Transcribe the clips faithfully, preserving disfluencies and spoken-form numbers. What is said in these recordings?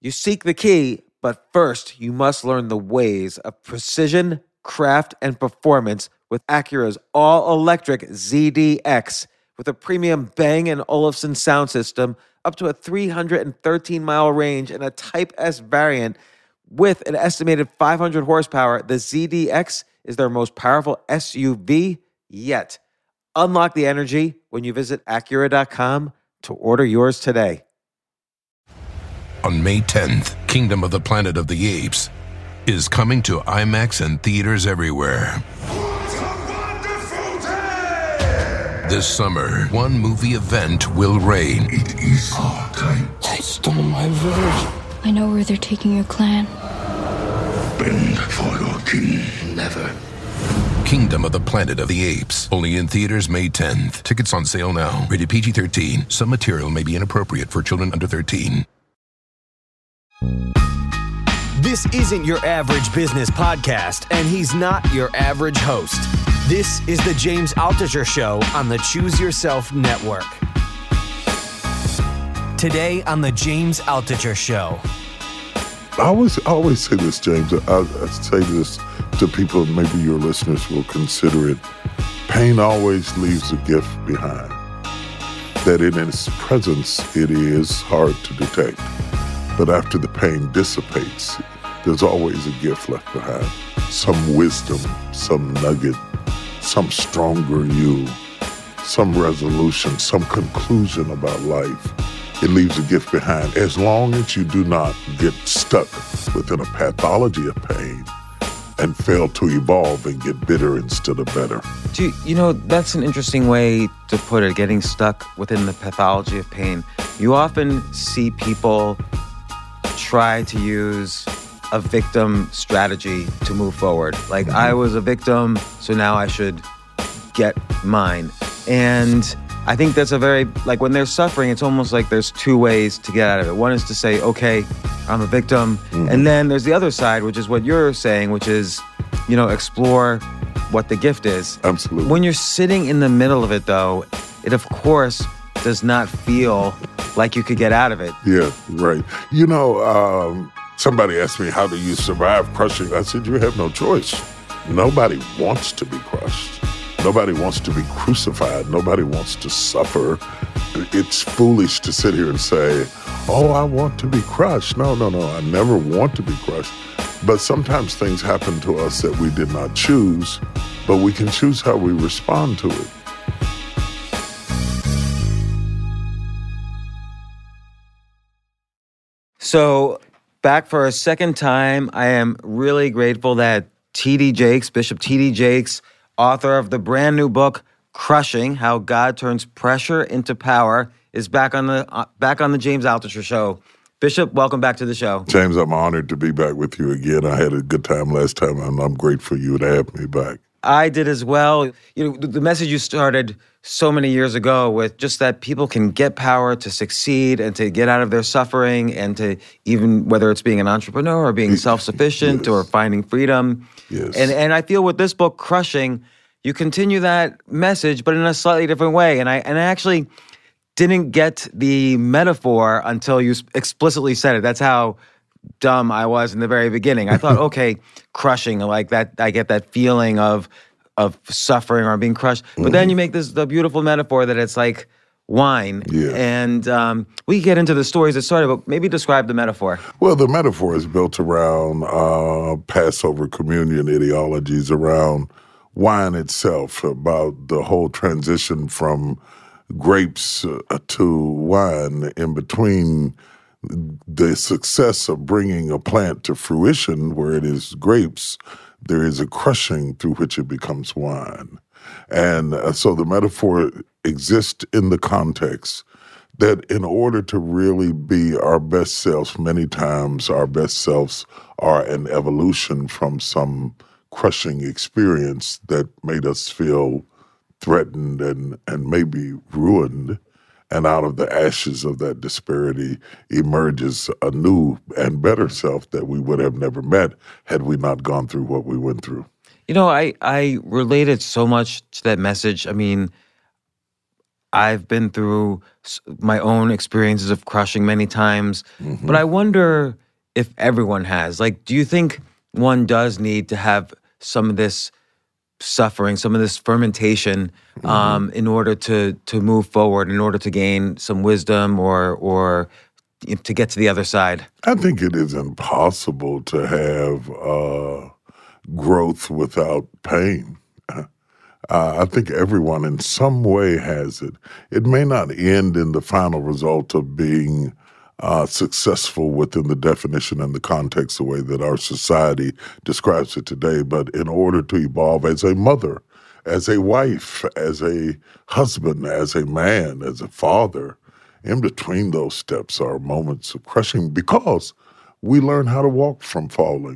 You seek the key, but first you must learn the ways of precision, craft, and performance with Acura's all-electric Z D X. With a premium Bang and Olufsen sound system, up to a three hundred thirteen mile range, and a Type S variant with an estimated five hundred horsepower, the Z D X is their most powerful S U V yet. Unlock the energy when you visit Acura dot com to order yours today. On May tenth, Kingdom of the Planet of the Apes is coming to IMAX and theaters everywhere. This summer, one movie event will reign. It is our time. They stole my village. I know where they're taking your clan. Bend for your king. Never. Kingdom of the Planet of the Apes. Only in theaters May tenth. Tickets on sale now. Rated P G thirteen. Some material may be inappropriate for children under thirteen. This isn't your average business podcast, and he's not your average host. This is the James Altucher Show on the Choose Yourself Network. Today on the James Altucher Show. I always, I always say this, James. I, I say this to people, maybe your listeners will consider it. Pain always leaves a gift behind. That in its presence, it is hard to detect. But after the pain dissipates, there's always a gift left behind. Some wisdom, some nugget, some stronger you, some resolution, some conclusion about life. It leaves a gift behind as long as you do not get stuck within a pathology of pain and fail to evolve and get bitter instead of better. Do you, you know, that's an interesting way to put it, getting stuck within the pathology of pain. You often see people try to use a victim strategy to move forward. Like, mm-hmm. I was a victim, so now I should get mine. And I think that's a very, like, when they're suffering, it's almost like there's two ways to get out of it. One is to say, okay, I'm a victim. Mm-hmm. And then there's the other side, which is what you're saying, which is, you know, explore what the gift is. Absolutely. When you're sitting in the middle of it, though, it, of course, does not feel like you could get out of it. Yeah, right. You know, um, somebody asked me, how do you survive crushing? I said, you have no choice. Nobody wants to be crushed. Nobody wants to be crucified. Nobody wants to suffer. It's foolish to sit here and say, oh, I want to be crushed. No, no, no, I never want to be crushed. But sometimes things happen to us that we did not choose, but we can choose how we respond to it. So, back for a second time, I am really grateful that T D Jakes, Bishop T D Jakes, author of the brand new book, Crushing, How God Turns Pressure into Power, is back on the uh, back on the James Altucher Show. Bishop, welcome back to the show. James, I'm honored to be back with you again. I had a good time last time, and I'm grateful you to have me back. I did as well. You know, the message you started so many years ago with just that people can get power to succeed and to get out of their suffering and to even, whether it's being an entrepreneur or being self-sufficient yes. or finding freedom. Yes. And and I feel with this book, Crushing, you continue that message, but in a slightly different way. And I and I actually didn't get the metaphor until you explicitly said it. That's how dumb I was in the very beginning. I thought, okay, crushing, like that, I get that feeling of of suffering or being crushed. But mm-hmm. then you make this the beautiful metaphor that it's like wine. Yeah. And um, we can get into the stories that started, but maybe describe the metaphor. Well, the metaphor is built around uh, Passover communion ideologies, around wine itself, about the whole transition from grapes uh, to wine. In between the success of bringing a plant to fruition where it is grapes, there is a crushing through which it becomes wine. And uh, so the metaphor exists in the context that in order to really be our best selves, many times our best selves are an evolution from some crushing experience that made us feel threatened and, and maybe ruined. And out of the ashes of that disparity emerges a new and better self that we would have never met had we not gone through what we went through. You know, I, I related so much to that message. I mean, I've been through s- my own experiences of crushing many times, but I wonder if everyone has. Like, do you think one does need to have some of this suffering, some of this fermentation, um, in order to to move forward, in order to gain some wisdom or or to get to the other side? I think it is impossible to have uh, growth without pain. Uh, I think everyone in some way has it. It may not end in the final result of being uh, successful within the definition and the context, the way that our society describes it today, but in order to evolve as a mother, as a wife, as a husband, as a man, as a father, in between those steps are moments of crushing because we learn how to walk from falling.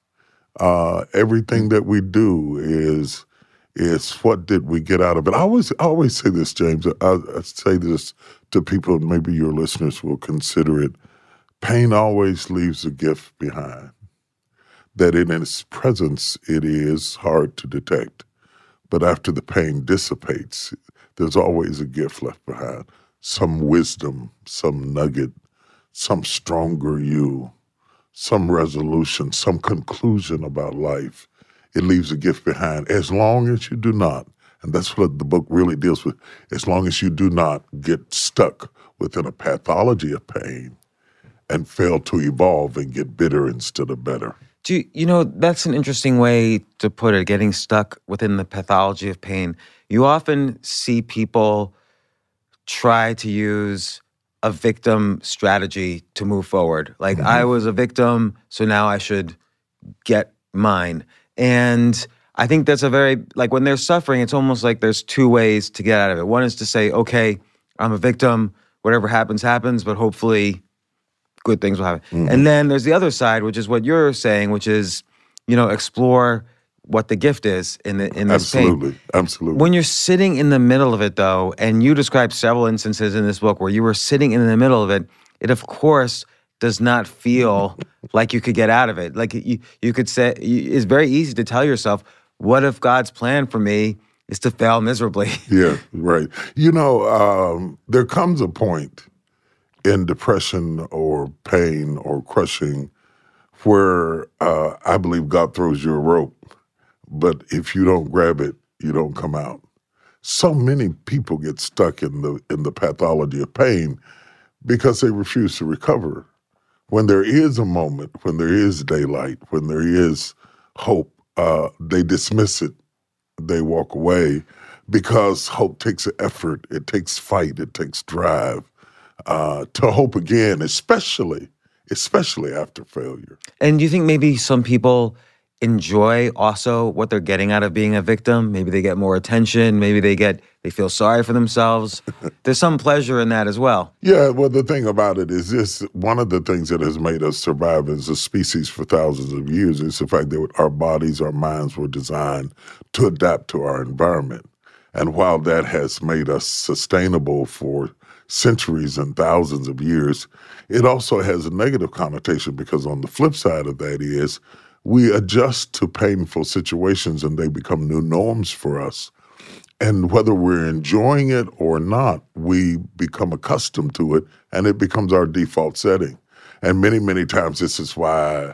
Uh, everything that we do is is what did we get out of it. I always I always say this, James. I, I say this to people, and maybe your listeners will consider it. Pain always leaves a gift behind. That in its presence, it is hard to detect. But after the pain dissipates, there's always a gift left behind. Some wisdom, some nugget, some stronger you, some resolution, some conclusion about life. It leaves a gift behind as long as you do not, and that's what the book really deals with, as long as you do not get stuck within a pathology of pain and fail to evolve and get bitter instead of better. Do you, you know, that's an interesting way to put it, getting stuck within the pathology of pain. You often see people try to use a victim strategy to move forward. Like, I was a victim, so now I should get mine. And I think that's a very, like, when they're suffering, it's almost like there's two ways to get out of it. One is to say, okay, I'm a victim, whatever happens, happens, but hopefully good things will happen. Mm-hmm. And then there's the other side, which is what you're saying, which is, you know, explore what the gift is in the in this absolutely, pain. Absolutely. When you're sitting in the middle of it, though, and you describe several instances in this book where you were sitting in the middle of it, it of course does not feel like you could get out of it. Like you, you could say, it's very easy to tell yourself, what if God's plan for me is to fail miserably? Yeah, right. You know, um, there comes a point in depression or pain or crushing where uh, I believe God throws you a rope, but if you don't grab it, you don't come out. So many people get stuck in the in the pathology of pain because they refuse to recover. When there is a moment, when there is daylight, when there is hope, uh, they dismiss it. They walk away because hope takes effort. It takes fight. It takes drive uh, to hope again, especially, especially after failure. And do you think maybe some people enjoy also what they're getting out of being a victim? Maybe they get more attention. Maybe they get they feel sorry for themselves. There's some pleasure in that as well. Yeah, well, the thing about it is this, one of the things that has made us survive as a species for thousands of years is the fact that our bodies, our minds were designed to adapt to our environment. And while that has made us sustainable for centuries and thousands of years, it also has a negative connotation because on the flip side of that is we adjust to painful situations and they become new norms for us. And whether we're enjoying it or not, we become accustomed to it and it becomes our default setting. And many, many times this is why,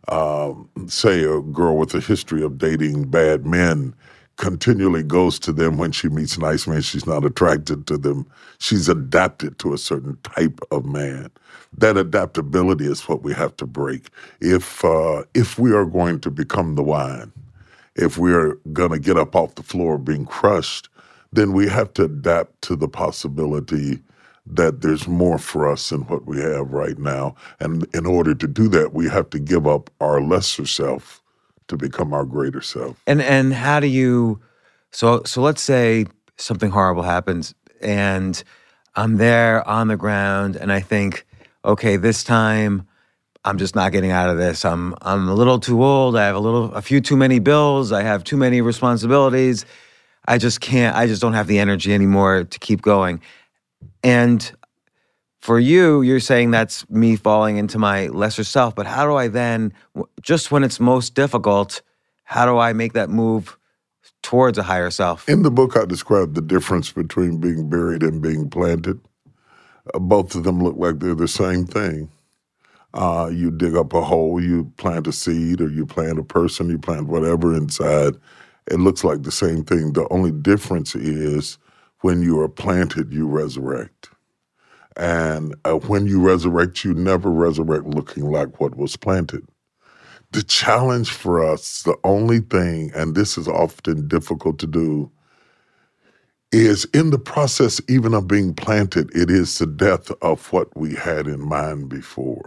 um, say, a girl with a history of dating bad men continually goes to them when she meets nice men. She's not attracted to them. She's adapted to a certain type of man. That adaptability is what we have to break. If uh, if we are going to become the wine, if we are going to get up off the floor being crushed, then we have to adapt to the possibility that there's more for us than what we have right now. And in order to do that, we have to give up our lesser self to become our greater self. And and how do you, so so let's say something horrible happens and I'm there on the ground and I think, okay, this time I'm just not getting out of this. I'm I'm a little too old. I have a little, a few too many bills. I have too many responsibilities. I just can't, I just don't have the energy anymore to keep going. And for you, you're saying that's me falling into my lesser self, but how do I then, just when it's most difficult, how do I make that move towards a higher self. In the book, I described the difference between being buried and being planted. Uh, both of them look like they're the same thing. Uh, you dig up a hole, you plant a seed, or you plant a person, you plant whatever inside. It looks like the same thing. The only difference is when you are planted, you resurrect. And uh, when you resurrect, you never resurrect looking like what was planted. The challenge for us, the only thing, and this is often difficult to do, is in the process even of being planted, it is the death of what we had in mind before.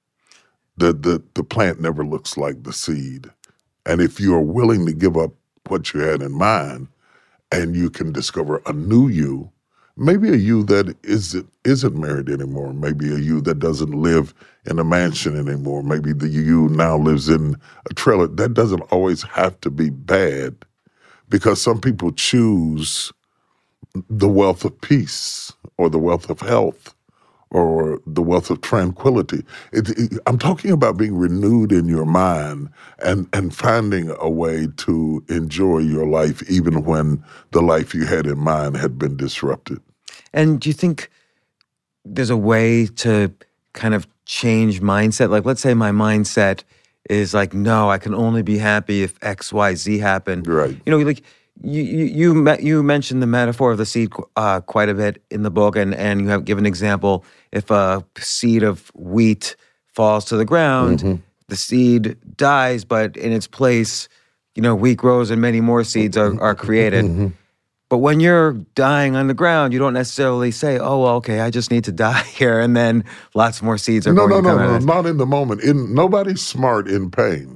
The, the, the plant never looks like the seed. And if you are willing to give up what you had in mind and you can discover a new you, maybe a you that isn't, isn't married anymore, maybe a you that doesn't live in a mansion anymore, maybe the you now lives in a trailer, that doesn't always have to be bad, because some people choose the wealth of peace or the wealth of health or the wealth of tranquility. It, it, I'm talking about being renewed in your mind and, and finding a way to enjoy your life even when the life you had in mind had been disrupted. And do you think there's a way to kind of change mindset? Like, let's say my mindset is like, no, I can only be happy if X, Y, Z happen. Right. You know, like you you you, you mentioned the metaphor of the seed uh, quite a bit in the book, and, and you have given an example. If a seed of wheat falls to the ground, mm-hmm. the seed dies, but in its place, you know, wheat grows and many more seeds are, are created. Mm-hmm. But when you're dying on the ground, you don't necessarily say, oh, well, okay, I just need to die here, and then lots more seeds are no, going no, to come no, out. No, no, not in the moment. In, nobody's smart in pain.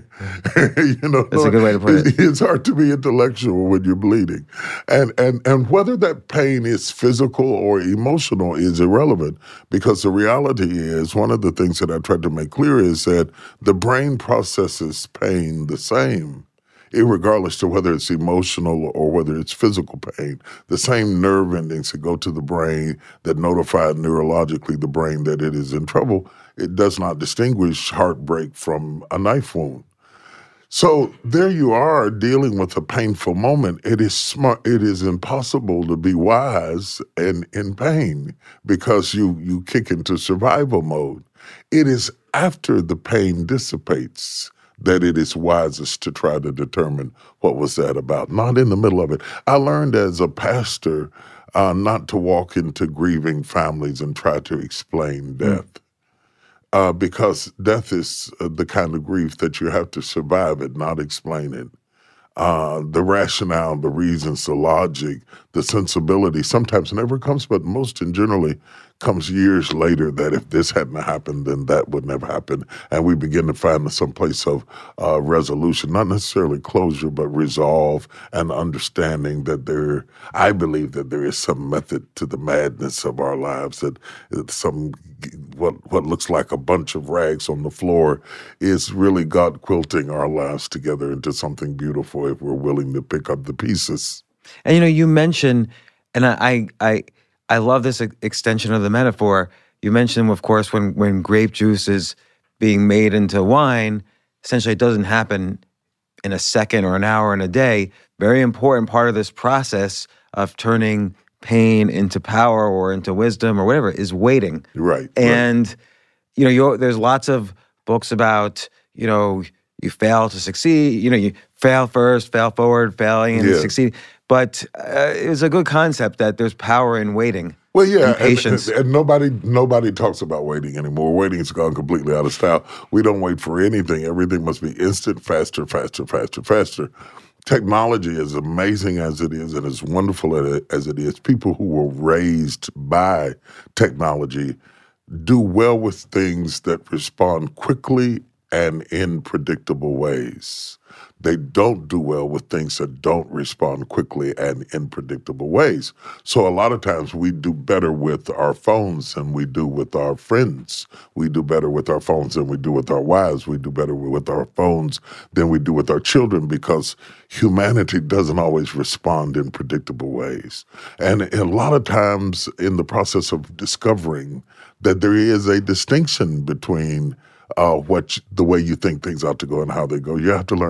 you know, That's a good way to put it. It's hard to be intellectual when you're bleeding. And, and, and whether that pain is physical or emotional is irrelevant, because the reality is, one of the things that I tried to make clear is that the brain processes pain the same, irregardless to whether it's emotional or whether it's physical pain. The same nerve endings that go to the brain that notify neurologically the brain that it is in trouble, it does not distinguish heartbreak from a knife wound. So there you are dealing with a painful moment. It is smart. It is impossible to be wise and in pain because you, you kick into survival mode. It is after the pain dissipates that it is wisest to try to determine what was that about, not in the middle of it. I learned as a pastor uh, not to walk into grieving families and try to explain death. Mm. Uh, because death is uh, the kind of grief that you have to survive it, not explain it. Uh, the rationale, the reasons, the logic, the sensibility sometimes never comes, but most and generally comes years later, that if this hadn't happened, then that would never happen. And we begin to find some place of uh, resolution, not necessarily closure, but resolve and understanding that there, I believe that there is some method to the madness of our lives, that some, what, what looks like a bunch of rags on the floor is really God quilting our lives together into something beautiful if we're willing to pick up the pieces. And, you know, you mentioned, and I, I, I I love this extension of the metaphor. You mentioned, of course, when, when grape juice is being made into wine, essentially it doesn't happen in a second or an hour in a day. Very important part of this process of turning pain into power or into wisdom or whatever is waiting. Right. And, right. you know, you there's lots of books about, you know, you fail to succeed. You know, you fail first, fail forward, failing and yeah. succeed. But uh, it's a good concept that there's power in waiting. Well, yeah, and patience. And, and nobody nobody talks about waiting anymore. Waiting has gone completely out of style. We don't wait for anything. Everything must be instant, faster, faster, faster, faster. Technology, as amazing as it is and as wonderful as it is, people who were raised by technology do well with things that respond quickly and in predictable ways. They don't do well with things that don't respond quickly and in predictable ways. So a lot of times we do better with our phones than we do with our friends. We do better with our phones than we do with our wives. We do better with our phones than we do with our children, because humanity doesn't always respond in predictable ways. And a lot of times in the process of discovering that there is a distinction between Uh, what the way you think things ought to go and how they go, you have to learn how to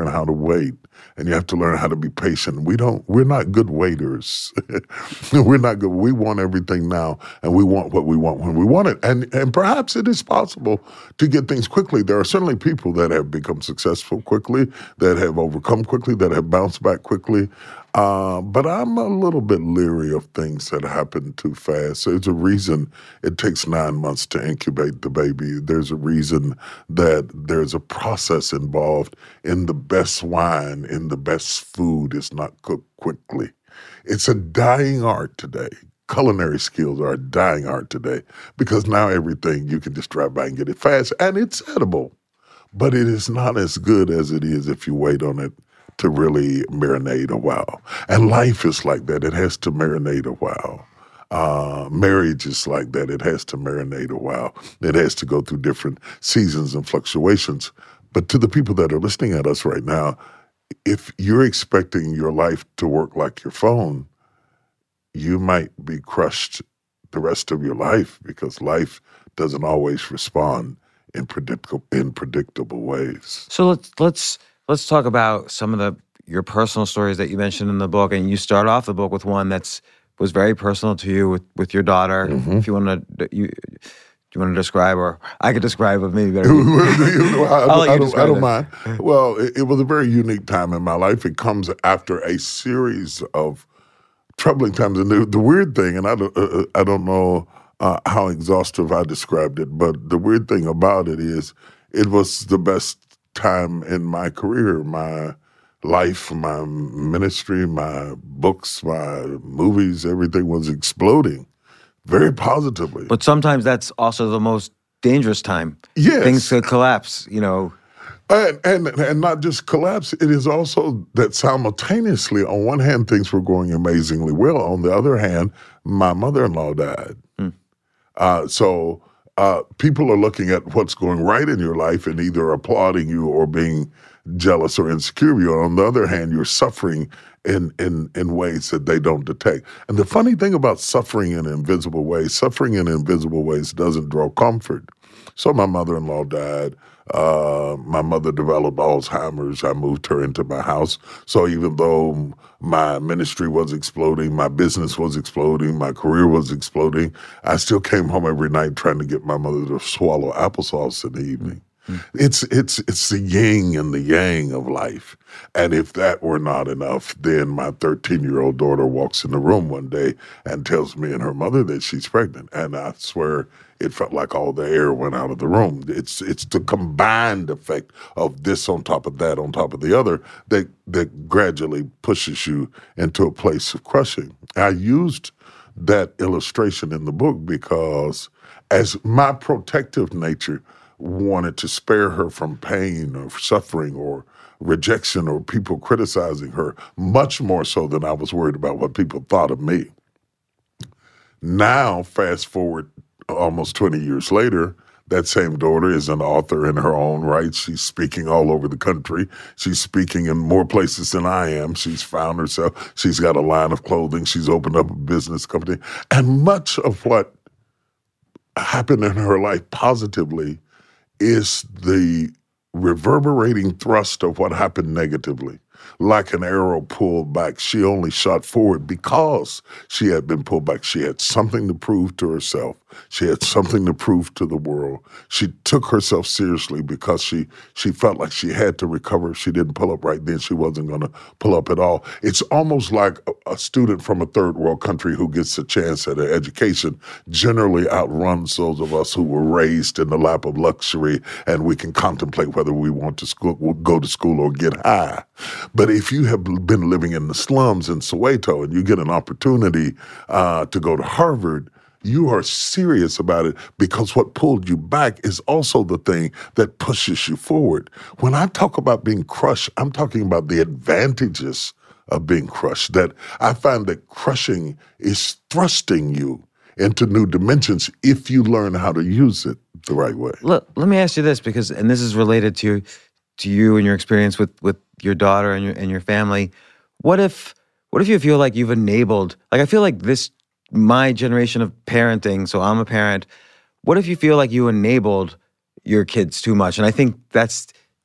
wait, and you have to learn how to be patient. We don't, we're not good waiters. We're not good. We want everything now, and we want what we want when we want it. And and perhaps it is possible to get things quickly. There are certainly people that have become successful quickly, that have overcome quickly, that have bounced back quickly. Uh, but I'm a little bit leery of things that happen too fast. There's a reason it takes nine months to incubate the baby. There's a reason that there's a process involved in the best wine, in the best food is not cooked quickly. It's a dying art today. Culinary skills are a dying art today because now everything you can just drive by and get it fast, and it's edible. But it is not as good as it is if you wait on it to really marinate a while. And life is like that. It has to marinate a while. Uh, marriage is like that. It has to marinate a while. It has to go through different seasons and fluctuations. But to the people that are listening at us right now, if you're expecting your life to work like your phone, you might be crushed the rest of your life because life doesn't always respond in predictable in predictable ways. So let's let's let's talk about some of the your personal stories that you mentioned in the book, and you start off the book with one that's was very personal to you with, with your daughter. Mm-hmm. If you want to, you do you want to describe, or I could describe it maybe better. I, I, I, don't, I don't mind. Well, it, it was a very unique time in my life. It comes after a series of troubling times, and the, the weird thing, and I don't, uh, I don't know uh, how exhaustive I described it, but the weird thing about it is, it was the best time in my career, my life, my ministry, my books, my movies. Everything was exploding very positively. But sometimes that's also the most dangerous time. Yes. Things could collapse, you know. And, and and not just collapse, it is also that simultaneously, on one hand, things were going amazingly well. On the other hand, my mother-in-law died. Hmm. Uh, so uh, people are looking at what's going right in your life and either applauding you or being jealous or insecure of you. On the other hand, you're suffering in, in, in ways that they don't detect. And the funny thing about suffering in invisible ways, suffering in invisible ways doesn't draw comfort. So my mother-in-law died. Uh, my mother developed Alzheimer's. I moved her into my house. So even though my ministry was exploding, my business was exploding, my career was exploding, I still came home every night trying to get my mother to swallow applesauce in the evening. Mm-hmm. It's it's it's the yin and the yang of life. And if that were not enough, then my thirteen-year-old daughter walks in the room one day and tells me and her mother that she's pregnant. And I swear it felt like all the air went out of the room. It's it's the combined effect of this on top of that on top of the other that that gradually pushes you into a place of crushing. I used that illustration in the book because as my protective nature wanted to spare her from pain or suffering or rejection or people criticizing her, much more so than I was worried about what people thought of me. Now, fast forward almost twenty years later, that same daughter is an author in her own right. She's speaking all over the country. She's speaking in more places than I am. She's found herself. She's got a line of clothing. She's opened up a business company. And much of what happened in her life positively is the reverberating thrust of what happened negatively. Like an arrow pulled back, she only shot forward because she had been pulled back. She had something to prove to herself. She had something to prove to the world. She took herself seriously because she she felt like she had to recover. If she didn't pull up right then, she wasn't going to pull up at all. It's almost like a, a student from a third world country who gets a chance at an education generally outruns those of us who were raised in the lap of luxury, and we can contemplate whether we want to school, go to school or get high. But if you have been living in the slums in Soweto and you get an opportunity uh, to go to Harvard, you are serious about it because what pulled you back is also the thing that pushes you forward. When I talk about being crushed, I'm talking about the advantages of being crushed, that I find that crushing is thrusting you into new dimensions if you learn how to use it the right way. Let, let me ask you this, because, and this is related to to you and your experience with, with your daughter and your and your family. What if what if you feel like you've enabled, like I feel like this, my generation of parenting, so I'm a parent, what if you feel like you enabled your kids too much? And I think that's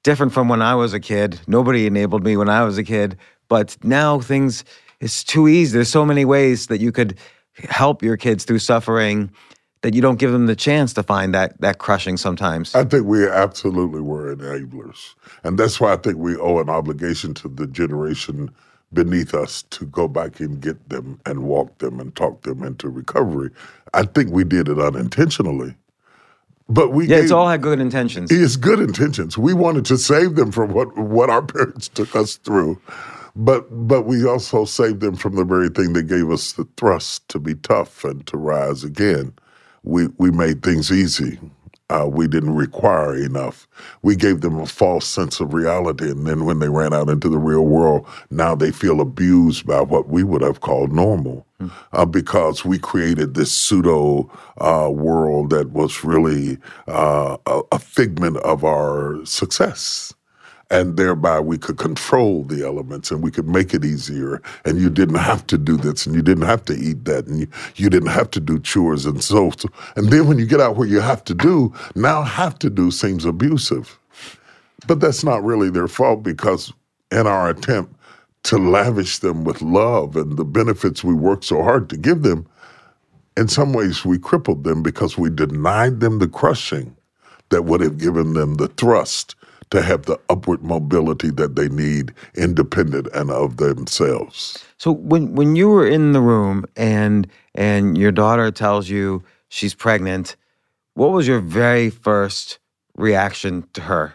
different from when I was a kid. Nobody enabled me when I was a kid. But now things, it's too easy. There's so many ways that you could help your kids through suffering that you don't give them the chance to find that that crushing sometimes. I think we absolutely were enablers. And that's why I think we owe an obligation to the generation beneath us to go back and get them and walk them and talk them into recovery. I think we did it unintentionally. But we yeah, gave, it's all had good intentions. It's good intentions. We wanted to save them from what, what our parents took us through. But but we also saved them from the very thing that gave us the thrust to be tough and to rise again. We we made things easy. Uh, we didn't require enough. We gave them a false sense of reality, and then when they ran out into the real world, now they feel abused by what we would have called normal, mm. uh, because we created this pseudo uh, world that was really uh, a, a figment of our success. And thereby we could control the elements and we could make it easier. And you didn't have to do this and you didn't have to eat that and you, you didn't have to do chores and so, so. And then when you get out where you have to do, now have to do seems abusive. But that's not really their fault, because in our attempt to lavish them with love and the benefits we worked so hard to give them, in some ways we crippled them because we denied them the crushing that would have given them the thrust to have the upward mobility that they need, independent and of themselves. So when when you were in the room and and your daughter tells you she's pregnant, what was your very first reaction to her?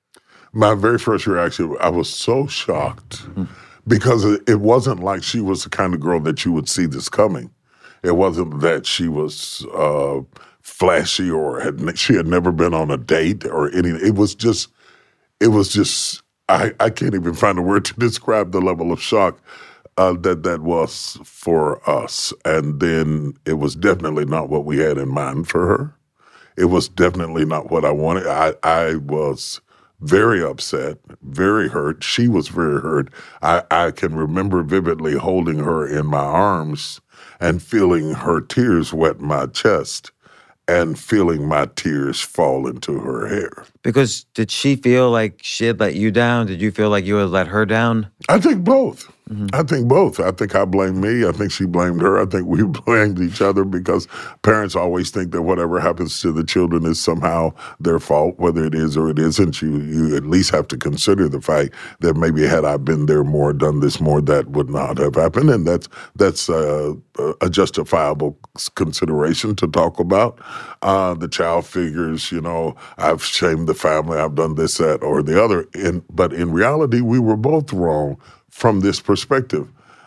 My very first reaction, I was so shocked, mm-hmm. because it wasn't like she was the kind of girl that you would see this coming. It wasn't that she was uh, flashy or had she had never been on a date or anything. It was just It was just, I, I can't even find a word to describe the level of shock uh, that that was for us. And then it was definitely not what we had in mind for her. It was definitely not what I wanted. I, I was very upset, very hurt. She was very hurt. I, I can remember vividly holding her in my arms and feeling her tears wet my chest and feeling my tears fall into her hair. Because did she feel like she had let you down? Did you feel like you had let her down? I think both. Mm-hmm. I think both. I think I blamed me. I think she blamed her. I think we blamed each other, because parents always think that whatever happens to the children is somehow their fault, whether it is or it isn't. You you at least have to consider the fact that maybe had I been there more, done this more, that would not have happened. And that's that's uh, a justifiable consideration to talk about. Uh, the child figures, you know, I've shamed the family, I've done this, that, or the other. In, but in reality, we were both wrong from this perspective.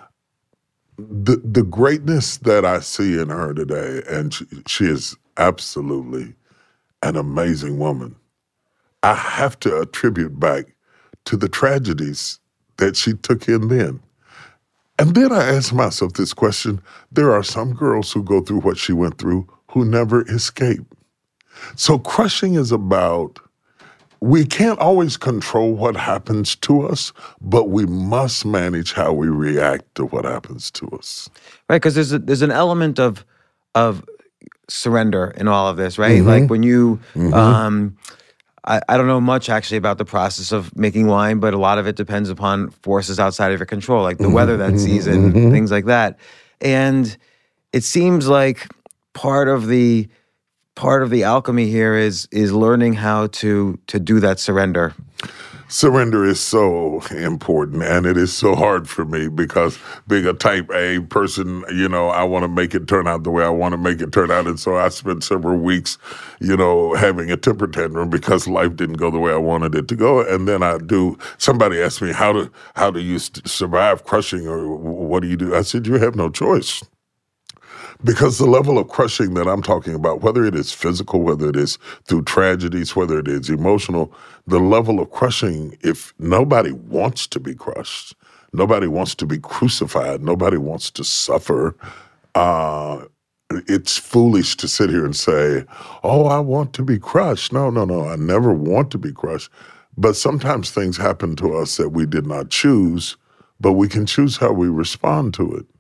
The the greatness that I see in her today, and she, she is absolutely an amazing woman, I have to attribute back to the tragedies that she took in then. And then I ask myself this question: there are some girls who go through what she went through who never escape. So crushing is about, we can't always control what happens to us, but we must manage how we react to what happens to us. Right, because there's a, there's an element of of surrender in all of this, right? Mm-hmm. Like when you, Mm-hmm. um, I, I don't know much actually about the process of making wine, but a lot of it depends upon forces outside of your control, like the Mm-hmm. weather that season, Mm-hmm. things like that. And it seems like part of the part of the alchemy here is is learning how to to do that surrender. Surrender is so important, and it is so hard for me because being a type A person, you know, I want to make it turn out the way I want to make it turn out. And so I spent several weeks, you know, having a temper tantrum because life didn't go the way I wanted it to go. And then I do, somebody asked me, how do, how do you survive crushing, or what do you do? I said, you have no choice. Because the level of crushing that I'm talking about, whether it is physical, whether it is through tragedies, whether it is emotional, the level of crushing, if nobody wants to be crushed, nobody wants to be crucified, nobody wants to suffer, uh, it's foolish to sit here and say, oh, I want to be crushed. No, no, no, I never want to be crushed. But sometimes things happen to us that we did not choose, but we can choose how we respond to it.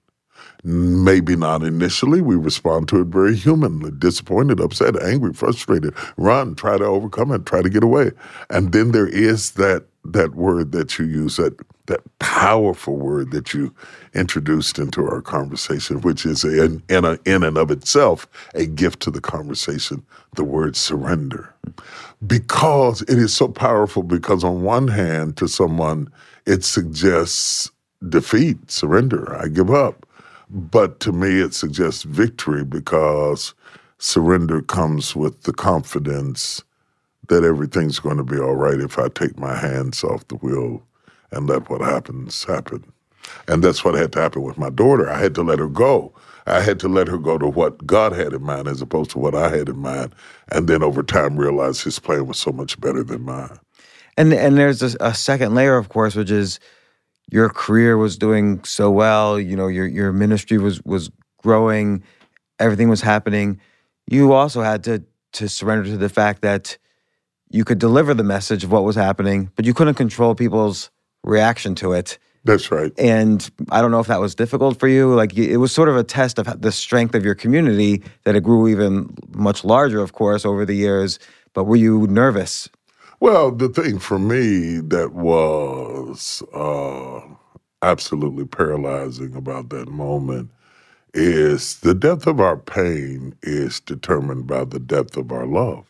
Maybe not initially. We respond to it very humanly, disappointed, upset, angry, frustrated, run, try to overcome it, try to get away. And then there is that that word that you use, that that powerful word that you introduced into our conversation, which is a, in, in, a, in and of itself a gift to the conversation, the word surrender. Because it is so powerful, because on one hand, to someone, it suggests defeat, surrender, I give up. But to me, it suggests victory, because surrender comes with the confidence that everything's going to be all right if I take my hands off the wheel and let what happens happen. And that's what had to happen with my daughter. I had to let her go. I had to let her go to what God had in mind as opposed to what I had in mind. And then over time realize his plan was so much better than mine. And and there's a, a second layer, of course, which is your career was doing so well. You know, your your ministry was was growing. Everything was happening. You also had to to surrender to the fact that you could deliver the message of what was happening, but you couldn't control people's reaction to it. That's right. And I don't know if that was difficult for you. Like, it was sort of a test of the strength of your community, that it grew even much larger, of course, over the years. But were you nervous? Well, the thing for me that was uh, absolutely paralyzing about that moment is the depth of our pain is determined by the depth of our love.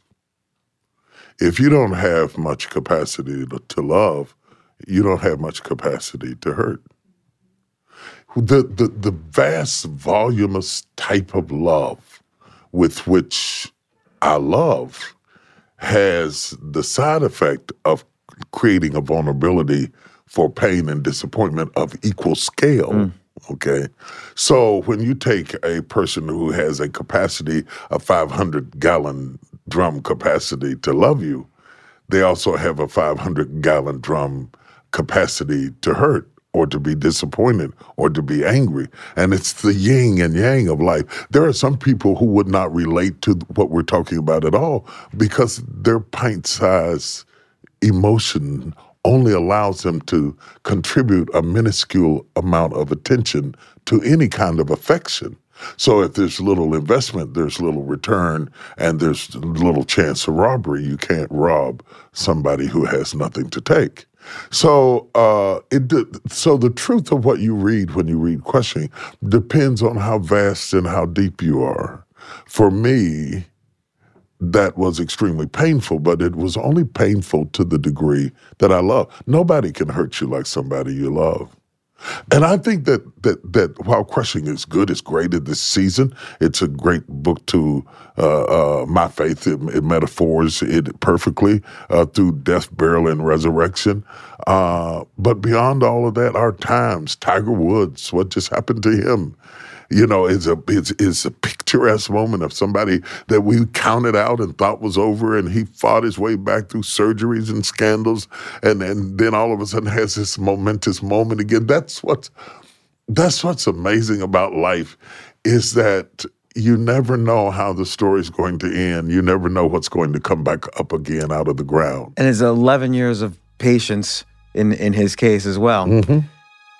If you don't have much capacity to, to love, you don't have much capacity to hurt. The, the, the vast, voluminous type of love with which I love has the side effect of creating a vulnerability for pain and disappointment of equal scale. Mm. Okay? So when you take a person who has a capacity, a five hundred gallon drum capacity to love you, they also have a five hundred gallon drum capacity to hurt or to be disappointed or to be angry. And it's the yin and yang of life. There are some people who would not relate to what we're talking about at all because their pint-sized emotion only allows them to contribute a minuscule amount of attention to any kind of affection. So if there's little investment, there's little return, and there's little chance of robbery. You can't rob somebody who has nothing to take. So uh, it so the truth of what you read when you read questioning depends on how vast and how deep you are. For me, that was extremely painful, but it was only painful to the degree that I love. Nobody can hurt you like somebody you love. And I think that that that while Crushing is good, it's great in this season. It's a great book to uh, uh, my faith. It, it metaphors it perfectly uh, through death, burial, and resurrection. Uh, but beyond all of that, our times, Tiger Woods, what just happened to him? You know, it's a it's, it's a picturesque moment of somebody that we counted out and thought was over, and he fought his way back through surgeries and scandals, and, and then all of a sudden has this momentous moment again. That's what's that's what's amazing about life, is that you never know how the story's going to end. You never know what's going to come back up again out of the ground. And it's eleven years of patience in in his case as well. Mm-hmm.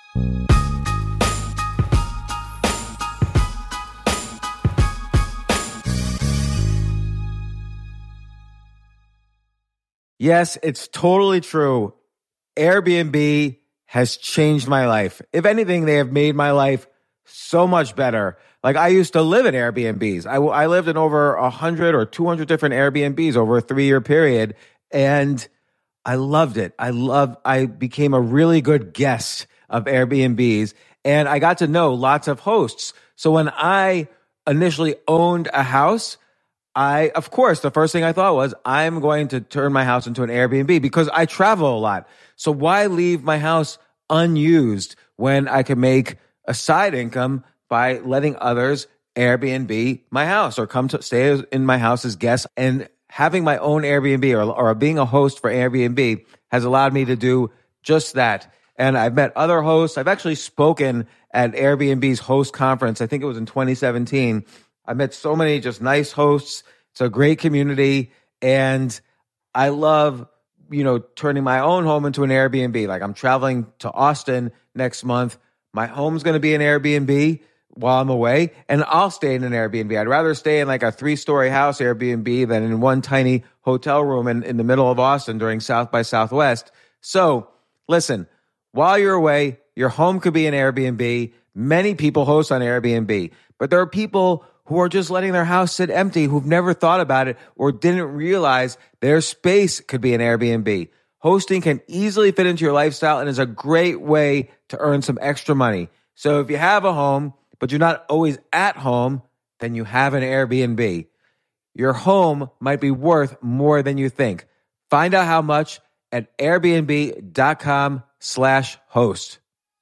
Yes, it's totally true. Airbnb has changed my life. If anything, they have made my life so much better. Like, I used to live in Airbnbs. I, I lived in over one hundred or two hundred different Airbnbs over a three-year period, and I loved it. I loved, I became a really good guest of Airbnbs, and I got to know lots of hosts. So when I initially owned a house, I, of course, the first thing I thought was, I'm going to turn my house into an Airbnb because I travel a lot. So why leave my house unused when I can make a side income by letting others Airbnb my house or come to stay in my house as guests? And having my own Airbnb or, or being a host for Airbnb has allowed me to do just that. And I've met other hosts. I've actually spoken at Airbnb's host conference. I think it was in twenty seventeen. I met so many just nice hosts. It's a great community. And I love, you know, turning my own home into an Airbnb. Like, I'm traveling to Austin next month. My home's going to be an Airbnb while I'm away, and I'll stay in an Airbnb. I'd rather stay in like a three-story house Airbnb than in one tiny hotel room in, in the middle of Austin during South by Southwest. So listen, while you're away, your home could be an Airbnb. Many people host on Airbnb, but there are people who are just letting their house sit empty, who've never thought about it or didn't realize their space could be an Airbnb. Hosting can easily fit into your lifestyle and is a great way to earn some extra money. So if you have a home, but you're not always at home, then you have an Airbnb. Your home might be worth more than you think. Find out how much at airbnb.com slash host.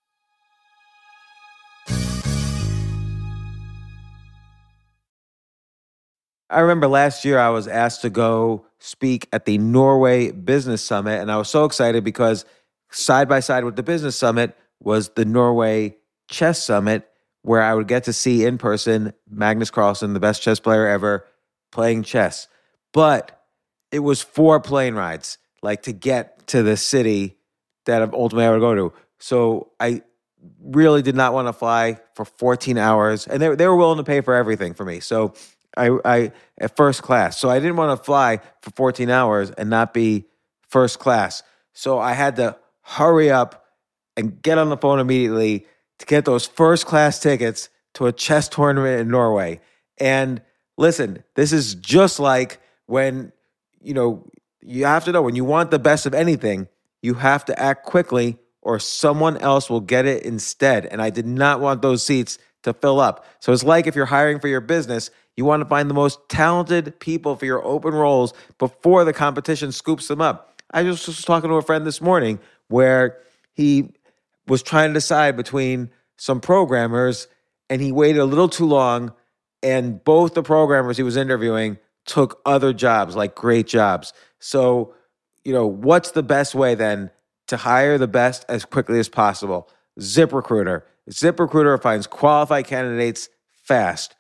I remember last year I was asked to go speak at the Norway Business Summit, and I was so excited because side by side with the Business Summit was the Norway Chess Summit, where I would get to see in person Magnus Carlsen, the best chess player ever, playing chess. But it was four plane rides, like to get to the city that ultimately I would go to. So I really did not want to fly for fourteen hours, and they, they were willing to pay for everything for me. So I, I at first class. So I didn't want to fly for fourteen hours and not be first class. So I had to hurry up and get on the phone immediately to get those first class tickets to a chess tournament in Norway. And listen, this is just like when, you know, you have to know when you want the best of anything, you have to act quickly or someone else will get it instead. And I did not want those seats to fill up. So it's like if you're hiring for your business, you want to find the most talented people for your open roles before the competition scoops them up. I just was talking to a friend this morning where he was trying to decide between some programmers and he waited a little too long, and both the programmers he was interviewing took other jobs, like great jobs. So, you know, what's the best way then to hire the best as quickly as possible? ZipRecruiter. ZipRecruiter finds qualified candidates fast.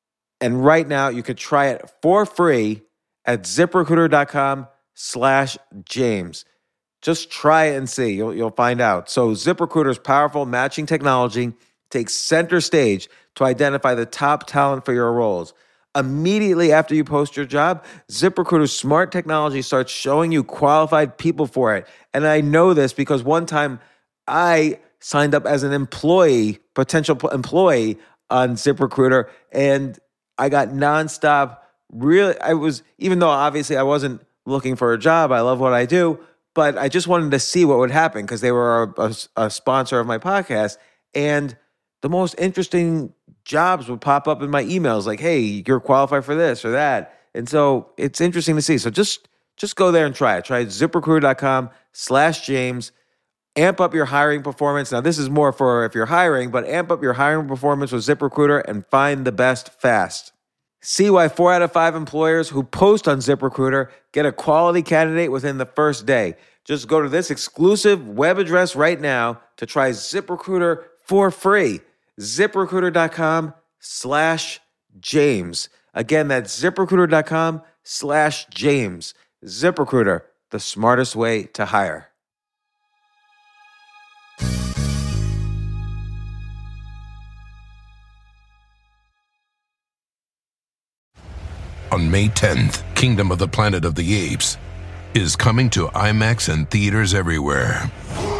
And right now, you could try it for free at ZipRecruiter.com slash James. Just try it and see. You'll, you'll find out. So ZipRecruiter's powerful matching technology takes center stage to identify the top talent for your roles. Immediately after you post your job, ZipRecruiter's smart technology starts showing you qualified people for it. And I know this because one time I signed up as an employee, potential employee on ZipRecruiter, and I got nonstop, really, I was, even though obviously I wasn't looking for a job, I love what I do, but I just wanted to see what would happen because they were a, a, a sponsor of my podcast, and the most interesting jobs would pop up in my emails, like, hey, you're qualified for this or that. And so it's interesting to see. So just, just go there and try it. Try ZipRecruiter.com slash James. Amp up your hiring performance. Now, this is more for if you're hiring, but amp up your hiring performance with ZipRecruiter and find the best fast. See why four out of five employers who post on ZipRecruiter get a quality candidate within the first day. Just go to this exclusive web address right now to try ZipRecruiter for free. ZipRecruiter.com slash James. Again, that's ZipRecruiter.com slash James. ZipRecruiter, the smartest way to hire. On May tenth, Kingdom of the Planet of the Apes is coming to IMAX and theaters everywhere.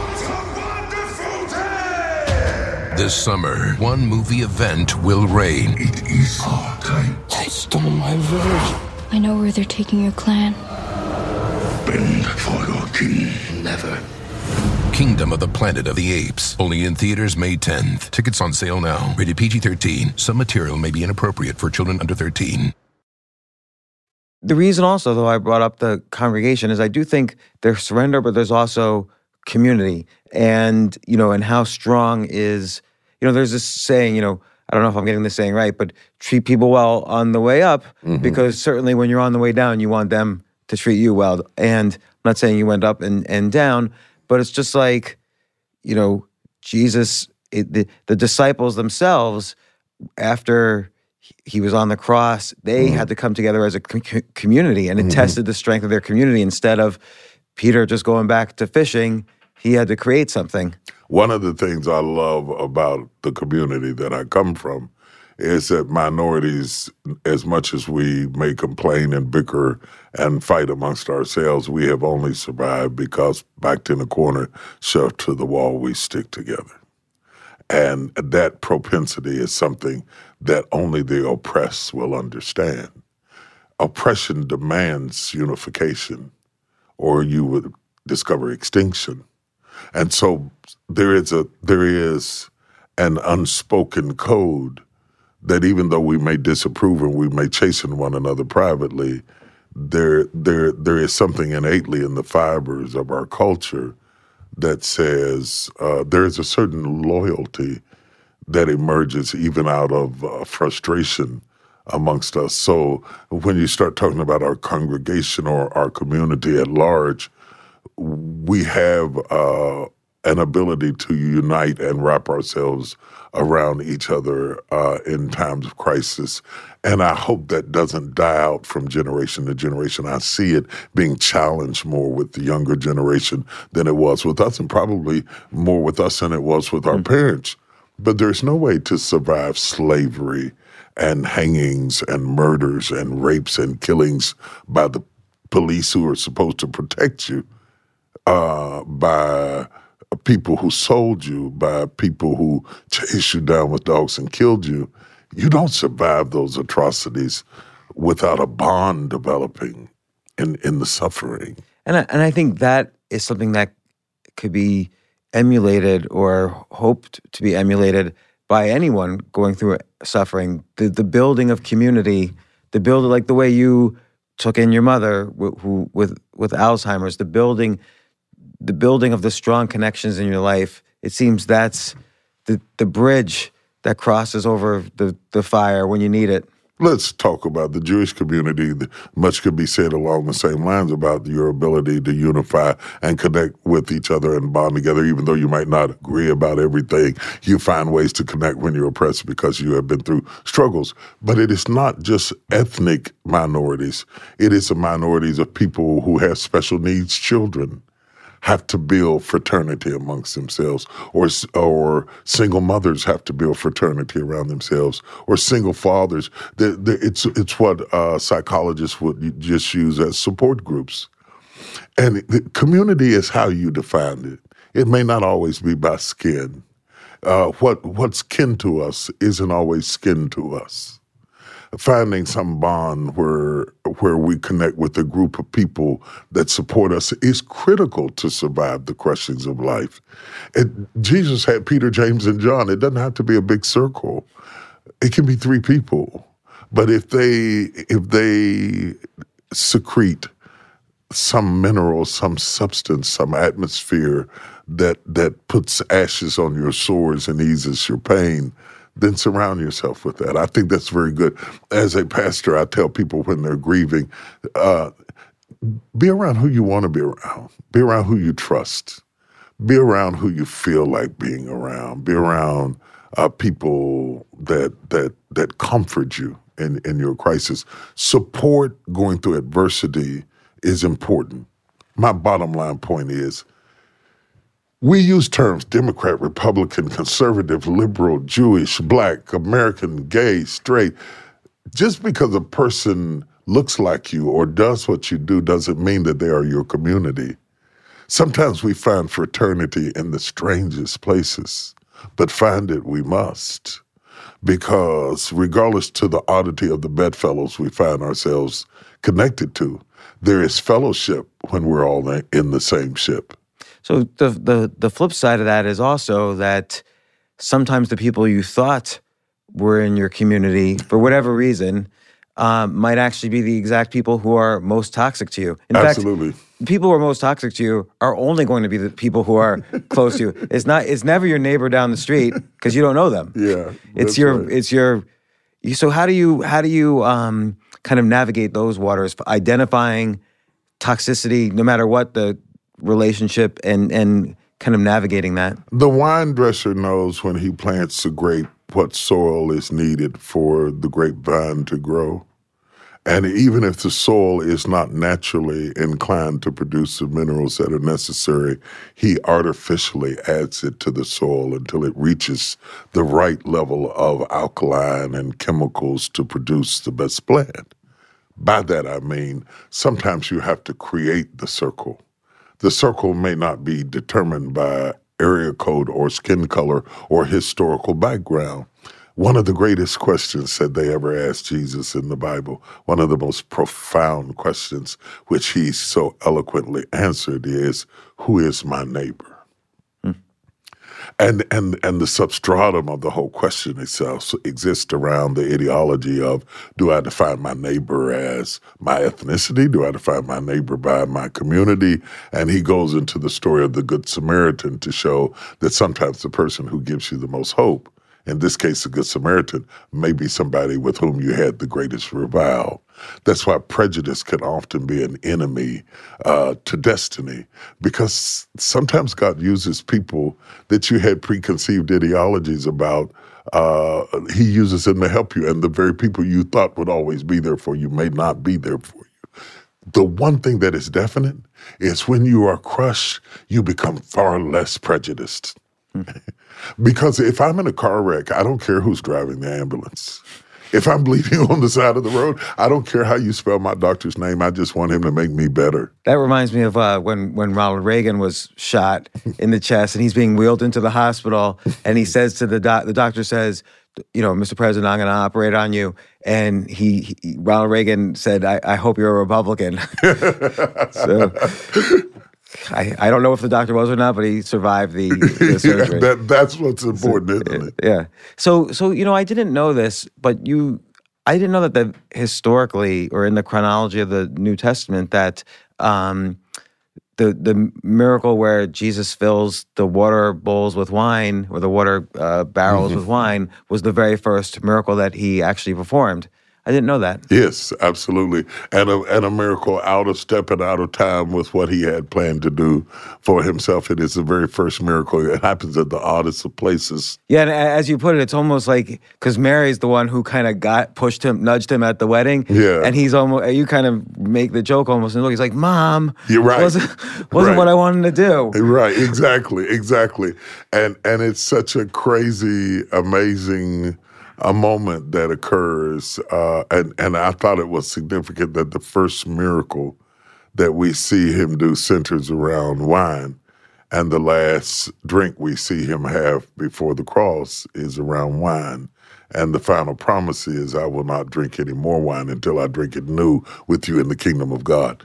This summer, one movie event will reign. It is our time. I stole my virgin. I know where they're taking your clan. Bend for your king. Never. Kingdom of the Planet of the Apes. Only in theaters May tenth. Tickets on sale now. Rated P G thirteen. Some material may be inappropriate for children under thirteen. The reason also, though, I brought up the congregation is I do think there's surrender, but there's also community. And, you know, and how strong is, you know, there's this saying, you know, I don't know if I'm getting this saying right, but treat people well on the way up, mm-hmm. because certainly when you're on the way down, you want them to treat you well. And I'm not saying you went up and, and down, but it's just like, you know, Jesus, it, the, the disciples themselves, after he was on the cross, they mm-hmm. had to come together as a com- community, and it mm-hmm. tested the strength of their community instead of Peter just going back to fishing he had to create something. One of the things I love about the community that I come from is that minorities, as much as we may complain and bicker and fight amongst ourselves, we have only survived because backed in a corner, shoved to the wall, we stick together. And that propensity is something that only the oppressed will understand. Oppression demands unification, or you would discover extinction. And so there is a there is an unspoken code that even though we may disapprove and we may chasten one another privately, there there there is something innately in the fibers of our culture that says uh, there is a certain loyalty that emerges even out of uh, frustration amongst us. So when you start talking about our congregation or our community at large, we have uh, an ability to unite and wrap ourselves around each other uh, in times of crisis. And I hope that doesn't die out from generation to generation. I see it being challenged more with the younger generation than it was with us, and probably more with us than it was with our mm-hmm. parents. But there's no way to survive slavery and hangings and murders and rapes and killings by the police who are supposed to protect you, uh, by people who sold you, by people who chased you down with dogs and killed you. You don't survive those atrocities without a bond developing in, in the suffering. And I, and I think that is something that could be emulated or hoped to be emulated by anyone going through suffering. The the building of community, the build like the way you took in your mother who, who with with Alzheimer's, the building the building of the strong connections in your life. It seems that's the the bridge that crosses over the, the fire when you need it. Let's talk about the Jewish community. Much could be said along the same lines about your ability to unify and connect with each other and bond together. Even though you might not agree about everything, you find ways to connect when you're oppressed because you have been through struggles. But it is not just ethnic minorities. It is the minorities of people who have special needs children, have to build fraternity amongst themselves, or or single mothers have to build fraternity around themselves, or single fathers. The, the, it's it's what uh, psychologists would just use as support groups. And the community is how you define it. It may not always be by skin. Uh, what what's kin to us isn't always skin to us. Finding some bond where where we connect with a group of people that support us is critical to survive the crushings of life. It, Jesus had Peter, James, and John. It doesn't have to be a big circle. It can be three people. But if they if they secrete some mineral, some substance, some atmosphere that that puts ashes on your sores and eases your pain, then surround yourself with that. I think that's very good. As a pastor, I tell people when they're grieving, uh, be around who you want to be around. Be around who you trust. Be around who you feel like being around. Be around uh, people that that that comfort you in, in your crisis. Support going through adversity is important. My bottom line point is, we use terms Democrat, Republican, conservative, liberal, Jewish, black, American, gay, straight. Just because a person looks like you or does what you do doesn't mean that they are your community. Sometimes we find fraternity in the strangest places, but find it we must. Because regardless to the oddity of the bedfellows we find ourselves connected to, there is fellowship when we're all in the same ship. So the, the the flip side of that is also that sometimes the people you thought were in your community, for whatever reason, um, might actually be the exact people who are most toxic to you. In Absolutely. fact, the people who are most toxic to you are only going to be the people who are close to you. It's not. It's never your neighbor down the street because you don't know them. Yeah, it's your. Right. It's your. You, so how do you how do you um, kind of navigate those waters, identifying toxicity, no matter what the relationship, and and kind of navigating that? The wine dresser knows when he plants a grape what soil is needed for the grapevine to grow. And even if the soil is not naturally inclined to produce the minerals that are necessary, he artificially adds it to the soil until it reaches the right level of alkaline and chemicals to produce the best plant. By that I mean, sometimes you have to create the circle. The circle may not be determined by area code or skin color or historical background. One of the greatest questions that they ever asked Jesus in the Bible, one of the most profound questions which he so eloquently answered is, who is my neighbor? Hmm. And, and, and the substratum of the whole question itself exists around the ideology of, do I define my neighbor as my ethnicity? Do I define my neighbor by my community? And he goes into the story of the Good Samaritan to show that sometimes the person who gives you the most hope, in this case, the Good Samaritan, may be somebody with whom you had the greatest revival. That's why prejudice can often be an enemy uh, to destiny, because sometimes God uses people that you had preconceived ideologies about. Uh, he uses them to help you, and the very people you thought would always be there for you may not be there for you. The one thing that is definite is when you are crushed, you become far less prejudiced. Because if I'm in a car wreck, I don't care who's driving the ambulance. If I'm bleeding on the side of the road, I don't care how you spell my doctor's name. I just want him to make me better. That reminds me of uh, when, when Ronald Reagan was shot in the chest and he's being wheeled into the hospital, and he says to the doc, the doctor says, you know, Mister President, I'm going to operate on you. And he, he Ronald Reagan said, I, I hope you're a Republican. So I, I don't know if the doctor was or not, but he survived the, the surgery. Yeah, that, that's what's important, so, isn't it? Yeah. So, so you know, I didn't know this, but you, I didn't know that the, historically or in the chronology of the New Testament that um, the the miracle where Jesus fills the water bowls with wine or the water uh, barrels mm-hmm. with wine was the very first miracle that he actually performed. I didn't know that. Yes, absolutely. And a, and a miracle out of step and out of time with what he had planned to do for himself. It is the very first miracle. It happens at the oddest of places. Yeah, and as you put it, it's almost like, because Mary's the one who kind of got, pushed him, nudged him at the wedding. Yeah. And he's almost, you kind of make the joke almost, and look, he's like, Mom, You're right. wasn't, wasn't right. what I wanted to do. Right, exactly, exactly. And, and it's such a crazy, amazing a moment that occurs, uh, and, and I thought it was significant that the first miracle that we see him do centers around wine, and the last drink we see him have before the cross is around wine. And the final promise is, I will not drink any more wine until I drink it new with you in the kingdom of God.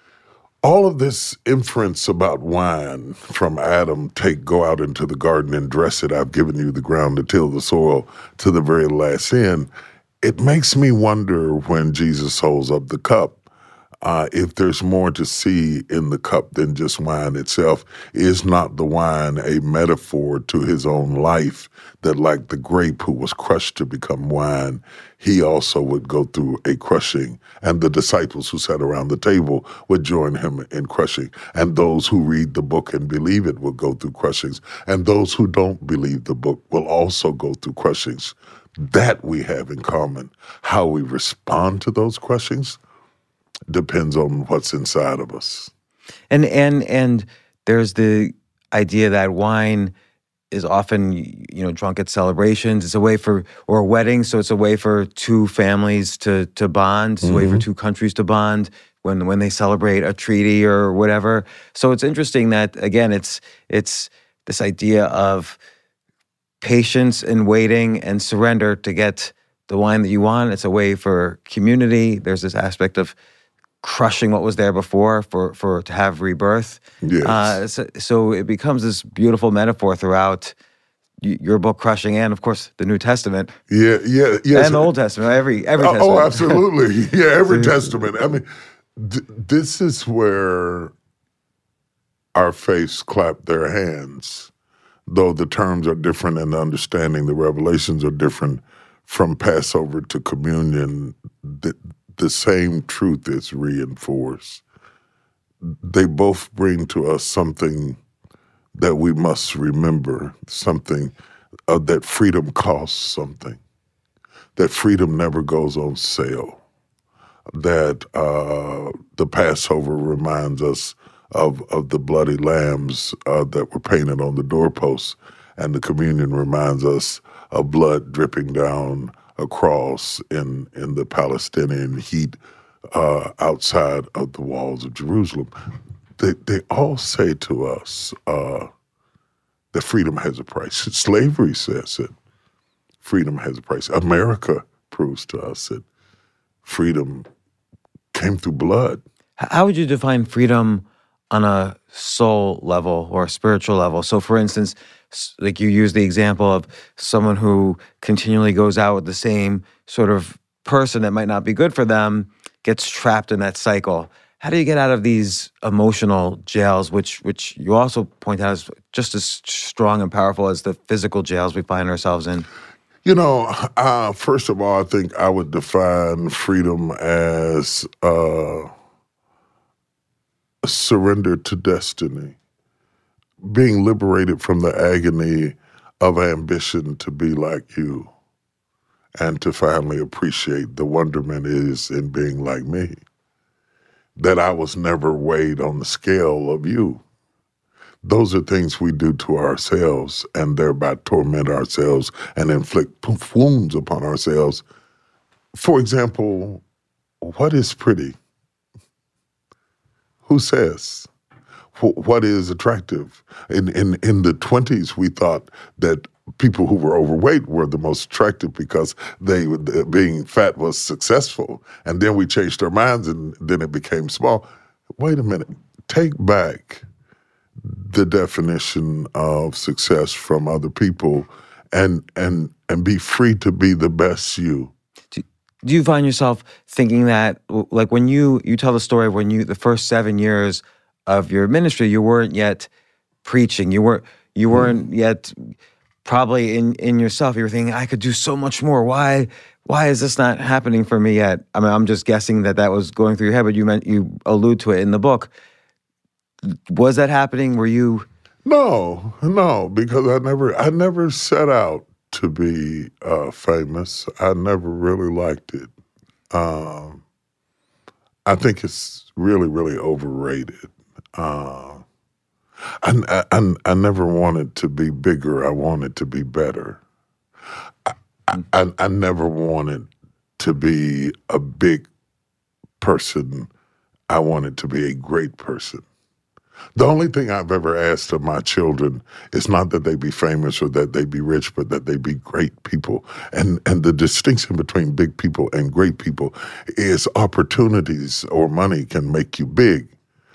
All of this inference about wine from Adam, take, go out into the garden and dress it, I've given you the ground to till the soil, to the very last end, it makes me wonder when Jesus holds up the cup, uh, if there's more to see in the cup than just wine itself. Is not the wine a metaphor to his own life, that like the grape who was crushed to become wine, he also would go through a crushing, and the disciples who sat around the table would join him in crushing, and those who read the book and believe it will go through crushings, and those who don't believe the book will also go through crushings. That we have in common. How we respond to those crushings depends on what's inside of us. And and and there's the idea that wine is often, you know, drunk at celebrations. It's a way for, or weddings, so it's a way for two families to to bond. It's mm-hmm. a way for two countries to bond when when they celebrate a treaty or whatever. So it's interesting that, again, it's it's this idea of patience and waiting and surrender to get the wine that you want. It's a way for community. There's this aspect of crushing what was there before for, for to have rebirth. Yes. Uh, so, so it becomes this beautiful metaphor throughout y- your book, Crushing, and of course the New Testament. Yeah, yeah, yes. And the Old Testament, every every oh, Testament. Oh, absolutely. Yeah, every Testament. I mean, th- this is where our faiths clap their hands, though the terms are different and the understanding, the revelations are different from Passover to communion. The, the same truth is reinforced. They both bring to us something that we must remember, something uh, that freedom costs something, that freedom never goes on sale. that uh, the Passover reminds us of, of the bloody lambs uh, that were painted on the doorposts, and the communion reminds us of blood dripping down a cross in, in the Palestinian heat uh, outside of the walls of Jerusalem. They, they all say to us uh, that freedom has a price. Slavery says it. Freedom has a price. America proves to us that freedom came through blood. How would you define freedom on a soul level or a spiritual level? So, for instance, like you use the example of someone who continually goes out with the same sort of person that might not be good for them, gets trapped in that cycle. How do you get out of these emotional jails, which which you also point out is just as strong and powerful as the physical jails we find ourselves in? You know, uh, first of all, I think I would define freedom as uh, a surrender to destiny, being liberated from the agony of ambition to be like you, and to finally appreciate the wonderment is in being like me, that I was never weighed on the scale of you. Those are things we do to ourselves and thereby torment ourselves and inflict wounds upon ourselves. For example, what is pretty? Who says? What is attractive? In, in, in the twenties, we thought that people who were overweight were the most attractive because they being fat was successful. And then we changed our minds and then it became small. Wait a minute. Take back the definition of success from other people and and and be free to be the best you. Do, do you find yourself thinking that, like when you, you tell the story of when you, the first seven years of your ministry, you weren't yet preaching, you weren't, you weren't mm. yet probably in, in yourself, you were thinking, I could do so much more. Why why is this not happening for me yet? I mean, I'm just guessing that that was going through your head, but you meant, you allude to it in the book. Was that happening? Were you? No, no, because I never, I never set out to be uh, famous. I never really liked it. Um, I think it's really, really overrated. Uh, I, I, I never wanted to be bigger. I wanted to be better. I, I, I never wanted to be a big person. I wanted to be a great person. The only thing I've ever asked of my children is not that they be famous or that they be rich, but that they be great people. And and the distinction between big people and great people is opportunities or money can make you big.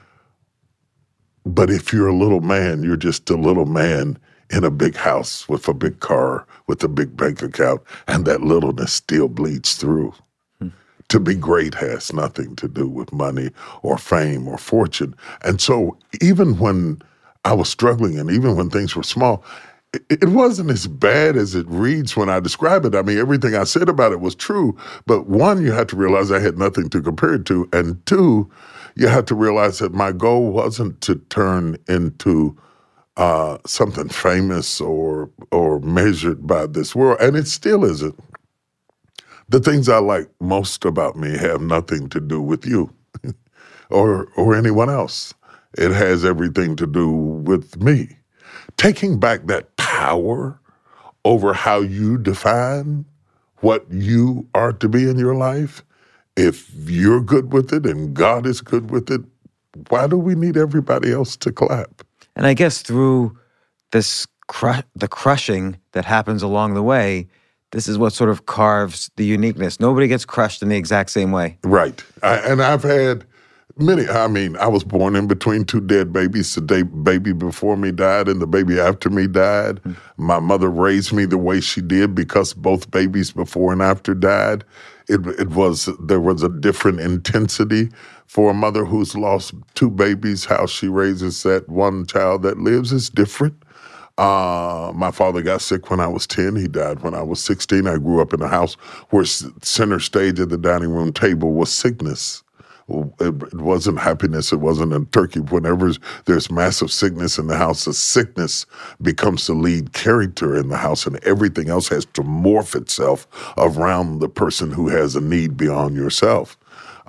But if you're a little man, you're just a little man in a big house with a big car, with a big bank account, and that littleness still bleeds through. To be great has nothing to do with money or fame or fortune. And so even when I was struggling and even when things were small, it, it wasn't as bad as it reads when I describe it. I mean, everything I said about it was true. But one, you had to realize I had nothing to compare it to. And two, you had to realize that my goal wasn't to turn into uh, something famous or or measured by this world. And it still isn't. The things I like most about me have nothing to do with you or or anyone else. It has everything to do with me. Taking back that power over how you define what you are to be in your life, if you're good with it and God is good with it, why do we need everybody else to clap? And I guess through this cru- the crushing that happens along the way, this is what sort of carves the uniqueness. Nobody gets crushed in the exact same way. Right. I, and I've had many, I mean, I was born in between two dead babies. The day, baby before me died and the baby after me died. Mm. My mother raised me the way she did because both babies before and after died. It, it was, there was a different intensity for a mother who's lost two babies. How she raises that one child that lives is different. Uh, my father got sick when I was ten. He died when I was sixteen. I grew up in a house where center stage at the dining room table was sickness. It, it wasn't happiness. It wasn't a turkey. Whenever there's massive sickness in the house, the sickness becomes the lead character in the house, and everything else has to morph itself around the person who has a need beyond yourself.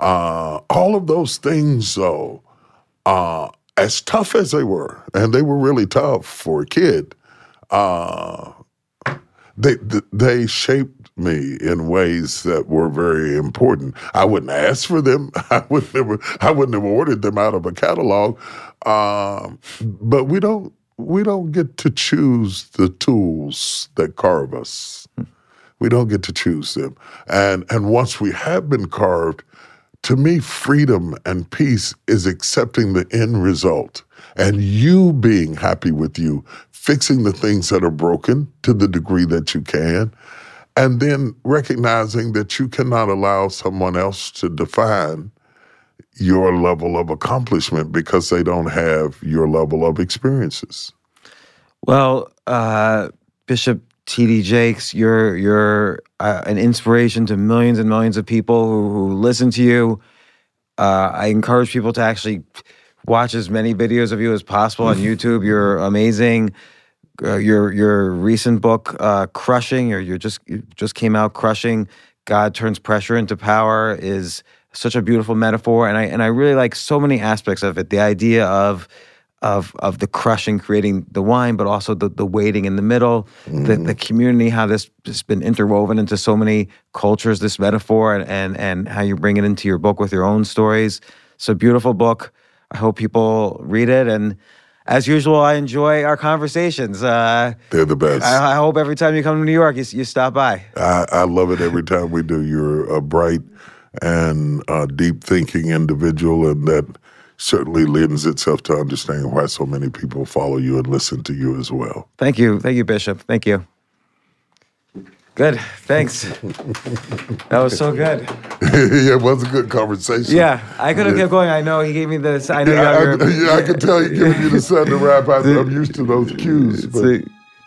Uh, all of those things, though, uh, as tough as they were, and they were really tough for a kid, uh, they they shaped me in ways that were very important. I wouldn't ask for them. I would never. I wouldn't have ordered them out of a catalog. Um, but we don't. We don't get to choose the tools that carve us. We don't get to choose them. And and once we have been carved, to me, freedom and peace is accepting the end result and you being happy with you, fixing the things that are broken to the degree that you can, and then recognizing that you cannot allow someone else to define your level of accomplishment because they don't have your level of experiences. Well, uh, Bishop T D Jakes, you're you're uh, an inspiration to millions and millions of people who, who listen to you. Uh, I encourage people to actually watch as many videos of you as possible on YouTube. You're amazing. Uh, your your recent book, uh, Crushing, or you just you just came out, Crushing, God Turns Pressure into Power, is such a beautiful metaphor, and I and I really like so many aspects of it. The idea of of of the crushing, creating the wine, but also the the waiting in the middle, mm-hmm. the the community, how this has been interwoven into so many cultures. This metaphor, and and and how you bring it into your book with your own stories. It's a beautiful book. I hope people read it, and as usual, I enjoy our conversations. Uh, They're the best. I, I hope every time you come to New York, you, you stop by. I, I love it every time we do. You're a bright and uh, deep-thinking individual, and that certainly lends itself to understanding why so many people follow you and listen to you as well. Thank you. Thank you, Bishop. Thank you. Good. Thanks. That was so good. Yeah, it was a good conversation. Yeah, I could have yeah. kept going. I know he gave me this. I know yeah, you I, your, yeah, I can tell you giving you the sun to wrap. I, I'm used to those cues. But. See.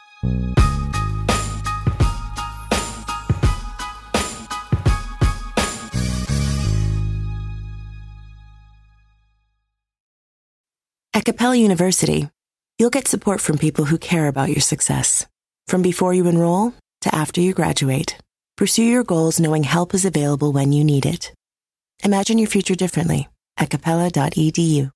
At Capella University, you'll get support from people who care about your success. From before you enroll to after you graduate, pursue your goals knowing help is available when you need it. Imagine your future differently at capella dot e d u.